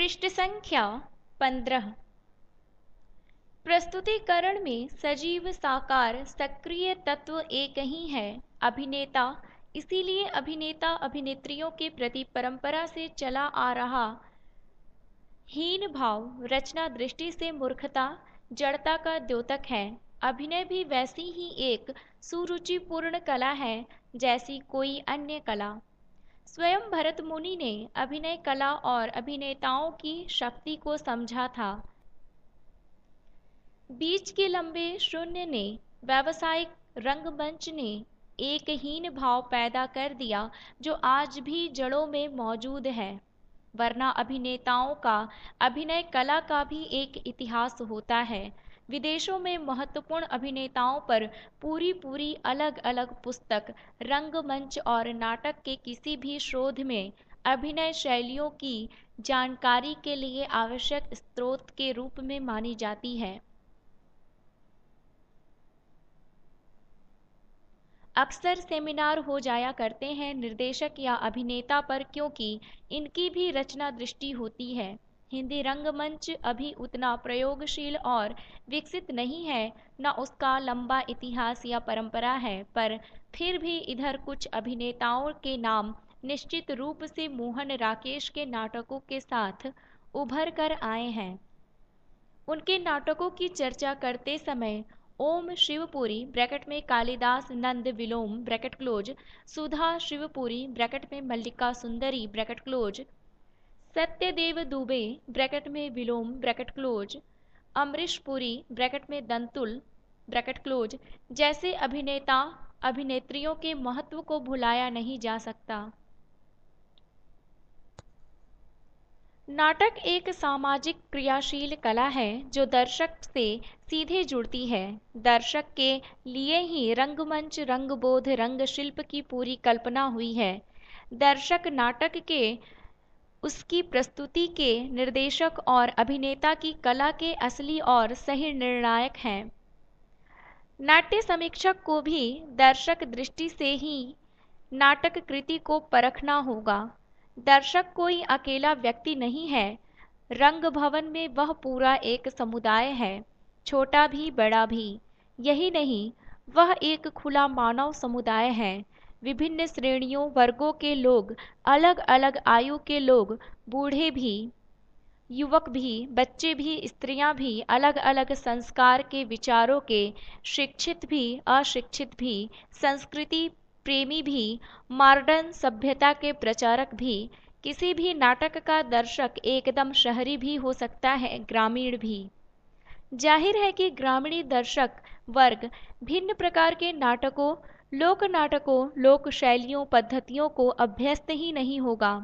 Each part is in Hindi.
पृष्ठ संख्या 15। प्रस्तुतिकरण में सजीव साकार सक्रिय तत्व एक ही है, अभिनेता। इसीलिए अभिनेता अभिनेत्रियों के प्रति परंपरा से चला आ रहा हीन भाव रचना दृष्टि से मूर्खता, जड़ता का द्योतक है। अभिनय भी वैसी ही एक सुरुचिपूर्ण कला है जैसी कोई अन्य कला। स्वयं भरत मुनि ने अभिनय कला और अभिनेताओं की शक्ति को समझा था। बीच के लंबे शून्य ने, व्यावसायिक रंगमंच ने एक हीन भाव पैदा कर दिया जो आज भी जड़ों में मौजूद है। वरना अभिनेताओं का, अभिनय कला का भी एक इतिहास होता है। विदेशों में महत्वपूर्ण अभिनेताओं पर पूरी पूरी अलग अलग पुस्तक, रंगमंच और नाटक के किसी भी शोध में अभिनय शैलियों की जानकारी के लिए आवश्यक स्रोत के रूप में मानी जाती है। अक्सर सेमिनार हो जाया करते हैं निर्देशक या अभिनेता पर, क्योंकि इनकी भी रचना दृष्टि होती है। हिंदी रंगमंच अभी उतना प्रयोगशील और विकसित नहीं है, न उसका लंबा इतिहास या परंपरा है, पर फिर भी इधर कुछ अभिनेताओं के नाम निश्चित रूप से मोहन राकेश के नाटकों के साथ उभर कर आए हैं। उनके नाटकों की चर्चा करते समय ओम शिवपुरी ब्रैकेट में कालिदास नंद Vilom bracket close, Sudha Shivpuri bracket में मल्लिका सुंदरी bracket close, Satyadev Dubey bracket में Vilom bracket close, Amrish Puri bracket में दंतुल ब्रैकेट क्लोज जैसे अभिनेता अभिनेत्रियों के महत्व को भुलाया नहीं जा सकता। नाटक एक सामाजिक क्रियाशील कला है जो दर्शक से सीधे जुड़ती है। दर्शक के लिए ही रंगमंच, रंगबोध, रंगशिल्प की पूरी कल्पना हुई है। दर्शक नाटक के, उसकी प्रस्तुति के, निर्देशक और अभिनेता की कला के असली और सही निर्णायक हैं। नाट्य समीक्षक को भी दर्शक दृष्टि से ही नाटक कृति को परखना होगा। दर्शक कोई अकेला व्यक्ति नहीं है, रंग भवन में वह पूरा एक समुदाय है, छोटा भी बड़ा भी। यही नहीं, वह एक खुला मानव समुदाय है। विभिन्न श्रेणियों वर्गों के लोग, अलग अलग आयु के लोग, बूढ़े भी, युवक भी, बच्चे भी, स्त्रियां भी, अलग अलग संस्कार के, विचारों के, शिक्षित भी, अशिक्षित भी, संस्कृति प्रेमी भी, मॉडर्न सभ्यता के प्रचारक भी। किसी भी नाटक का दर्शक एकदम शहरी भी हो सकता है, ग्रामीण भी। जाहिर है कि ग्रामीण दर्शक वर्ग भिन्न प्रकार के नाटकों, लोक नाटकों, लोक शैलियों, पद्धतियों को अभ्यस्त ही नहीं होगा।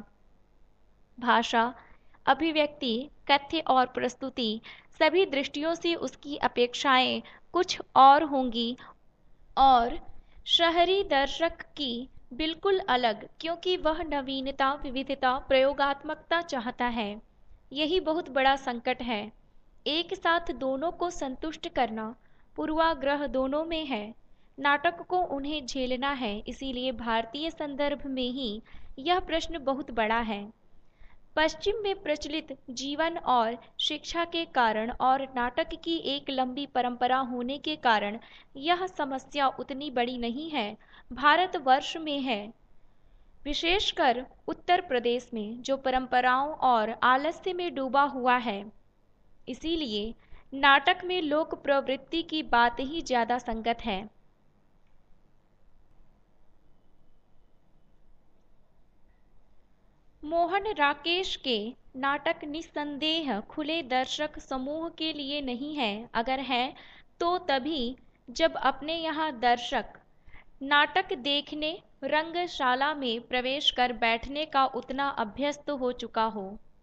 भाषा, अभिव्यक्ति, कथ्य और प्रस्तुति, सभी दृष्टियों से उसकी अपेक्षाएं कुछ और होंगी और शहरी दर्शक की बिल्कुल अलग, क्योंकि वह नवीनता, विविधता, प्रयोगात्मकता चाहता है। यही बहुत बड़ा संकट है। एक साथ दोनों को संतुष्ट करना, पूर्वाग्रह दोनों में है। नाटक को उन्हें झेलना है, इसीलिए भारतीय संदर्भ में ही यह प्रश्न बहुत बड़ा है। पश्चिम में प्रचलित जीवन और शिक्षा के कारण और नाटक की एक लंबी परंपरा होने के कारण यह समस्या उतनी बड़ी नहीं है। भारतवर्ष में है, विशेषकर उत्तर प्रदेश में, जो परंपराओं और आलस्य में डूबा हुआ है। इसीलिए नाटक में लोक प्रवृत्ति की बात ही ज्यादा संगत है। मोहन राकेश के नाटक निस्संदेह खुले दर्शक समूह के लिए नहीं है। अगर है तो तभी जब अपने यहाँ दर्शक नाटक देखने रंगशाला में प्रवेश कर बैठने का उतना अभ्यस्त हो चुका हो।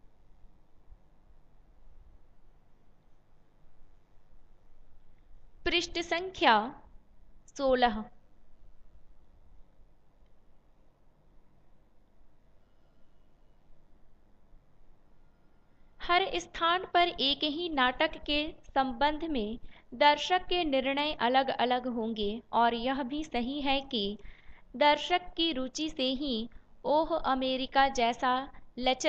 पृष्ठ संख्या 16। हर स्थान पर एक ही नाटक के संबंध में दर्शक के निर्णय अलग अलग होंगे, और यह भी सही है कि दर्शक की रुचि से ही ओह अमेरिका जैसा लचर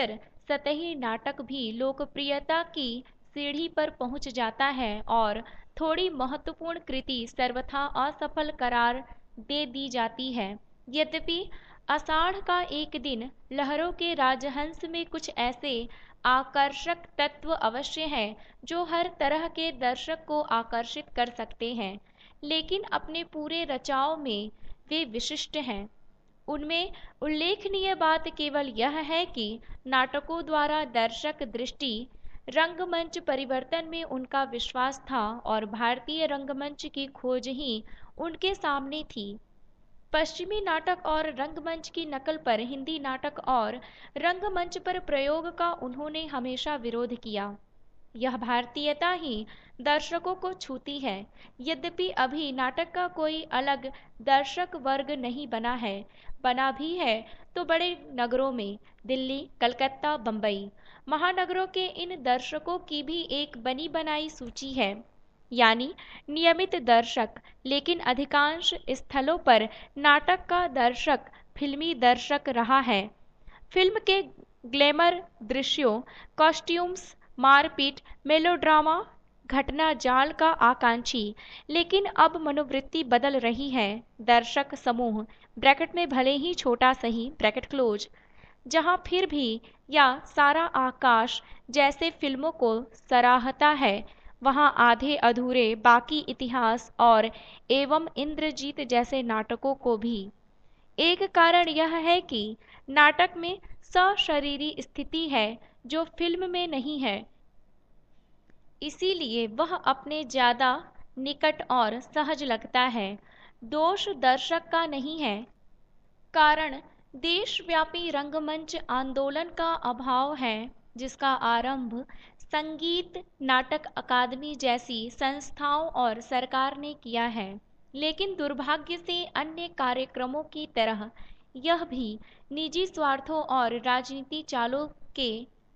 सतही नाटक भी लोकप्रियता की सीढ़ी पर पहुंच जाता है और थोड़ी महत्वपूर्ण कृति सर्वथा असफल करार दे दी जाती है। यद्यपि आषाढ़ का एक दिन लहरों के राजहंस में कुछ ऐसे आकर्षक तत्व अवश्य हैं जो हर तरह के दर्शक को आकर्षित कर सकते हैं, लेकिन अपने पूरे रचाव में वे विशिष्ट हैं। उनमें उल्लेखनीय बात केवल यह है कि नाटकों द्वारा दर्शक दृष्टि रंगमंच परिवर्तन में उनका विश्वास था और भारतीय रंगमंच की खोज ही उनके सामने थी। पश्चिमी नाटक और रंगमंच की नकल पर हिंदी नाटक और रंगमंच पर प्रयोग का उन्होंने हमेशा विरोध किया। यह भारतीयता ही दर्शकों को छूती है। यद्यपि अभी नाटक का कोई अलग दर्शक वर्ग नहीं बना है, बना भी है तो बड़े नगरों में, दिल्ली, कलकत्ता, बंबई महानगरों के इन दर्शकों की भी एक बनी बनाई सूची है, यानी नियमित दर्शक। लेकिन अधिकांश स्थलों पर नाटक का दर्शक फिल्मी दर्शक रहा है। फिल्म के ग्लैमर दृश्यों, कॉस्ट्यूम्स, मारपीट, मेलोड्रामा, घटना जाल का आकांक्षी। लेकिन अब मनोवृत्ति बदल रही है। दर्शक समूह ब्रैकेट में भले ही छोटा सही ब्रैकेट क्लोज, जहां फिर भी या सारा आकाश जैसे फिल्मों को सराहता है, वहां आधे अधूरे बाकी इतिहास और एवं इंद्रजीत जैसे नाटकों को भी। एक कारण यह है कि नाटक में सशरीरी स्थिति है जो फिल्म में नहीं है, इसीलिए वह अपने ज्यादा निकट और सहज लगता है। दोष दर्शक का नहीं है, कारण देशव्यापी रंगमंच आंदोलन का अभाव है, जिसका आरंभ संगीत नाटक अकादमी जैसी संस्थाओं और सरकार ने किया है। लेकिन दुर्भाग्य से अन्य कार्यक्रमों की तरह यह भी निजी स्वार्थों और राजनीति चालों के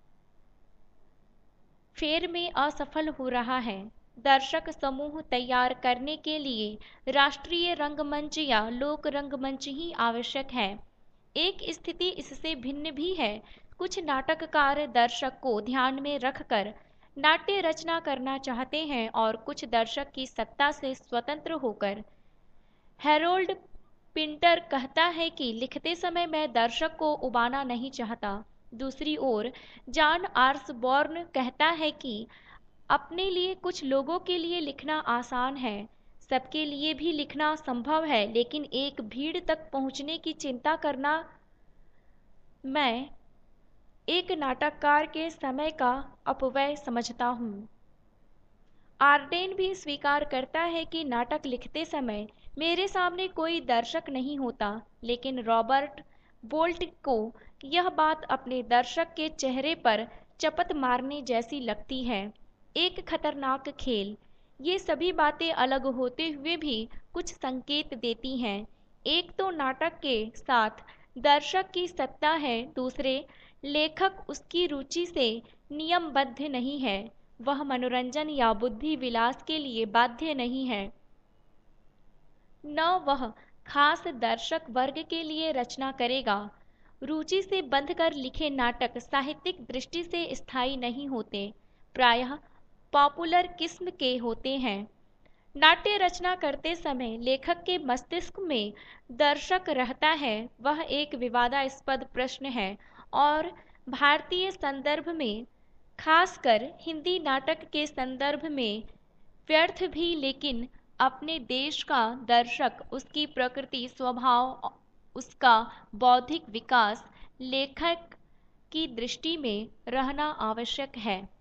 फेर में असफल हो रहा है। दर्शक समूह तैयार करने के लिए राष्ट्रीय रंगमंच या लोक रंगमंच ही आवश्यक है। एक स्थिति इससे भिन्न भी है। कुछ नाटककार दर्शक को ध्यान में रखकर नाट्य रचना करना चाहते हैं और कुछ दर्शक की सत्ता से स्वतंत्र होकर। हैरोल्ड पिंटर कहता है कि लिखते समय मैं दर्शक को उबाना नहीं चाहता। दूसरी ओर जॉन आर्सबॉर्न कहता है कि अपने लिए कुछ लोगों के लिए लिखना आसान है, सबके लिए भी लिखना संभव है, लेकिन एक भीड़ तक पहुंचने की चिंता करना मैं एक नाटककार के समय का अपव्यय समझता हूँ। आर्डेन भी स्वीकार करता है कि नाटक लिखते समय मेरे सामने कोई दर्शक नहीं होता, लेकिन रॉबर्ट बोल्ट को यह बात अपने दर्शक के चेहरे पर चपत मारने जैसी लगती है। एक खतरनाक खेल। ये सभी बातें अलग होते हुए भी कुछ संकेत देती हैं। एक तो नाटक के साथ दर्शक की सत्ता है, दूसरे लेखक उसकी रुचि से नियमबद्ध नहीं है, वह मनोरंजन या बुद्धि विलास के लिए बाध्य नहीं है, न वह खास दर्शक वर्ग के लिए रचना करेगा। रुचि से बंधकर लिखे नाटक साहित्यिक दृष्टि से स्थायी नहीं होते, प्रायः पॉपुलर किस्म के होते हैं। नाट्य रचना करते समय लेखक के मस्तिष्क में दर्शक रहता है, वह एक विवादास्पद प्रश्न है और भारतीय संदर्भ में, खासकर हिंदी नाटक के संदर्भ में व्यर्थ भी। लेकिन अपने देश का दर्शक, उसकी प्रकृति, स्वभाव, उसका बौद्धिक विकास लेखक की दृष्टि में रहना आवश्यक है।